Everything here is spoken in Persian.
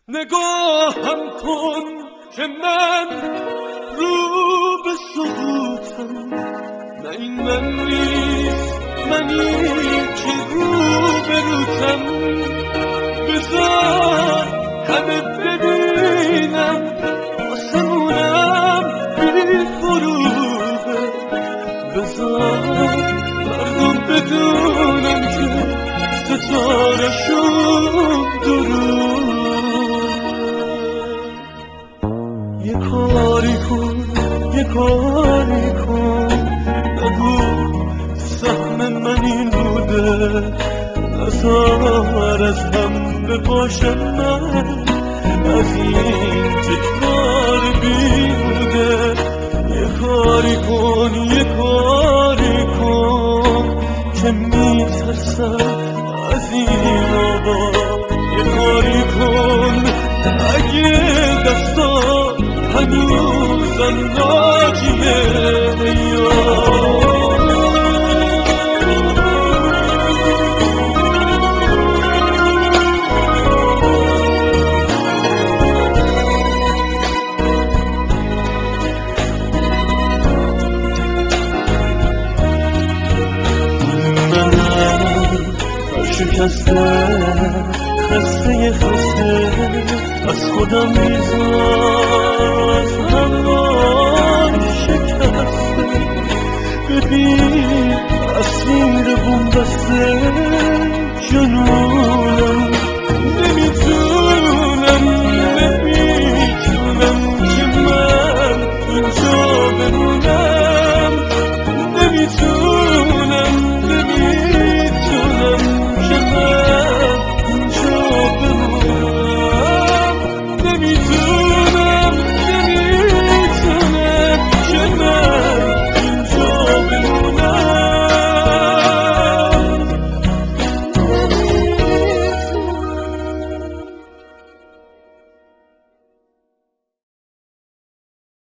نگاهم کن که من رو به سقوطم، نه این من نیست منی که رو به روتم. بذار همه ببینم آسمونم بی فروغه، بذار مردم بدونم که ستارشون دروغه. یه کاری کن، یه کاری کن، نگو سهم من این بوده، نزار از هم بپاشم من از این تکرار بیهوده. یه کاری کن، یه کاری کن که میترسم از این آوا. یه کاری کن اگه دستا هنوزم ناجیه یا شکسته، خسته خسته از خودم بیزار، از همان شکسته. ببین اسیر بوم بسته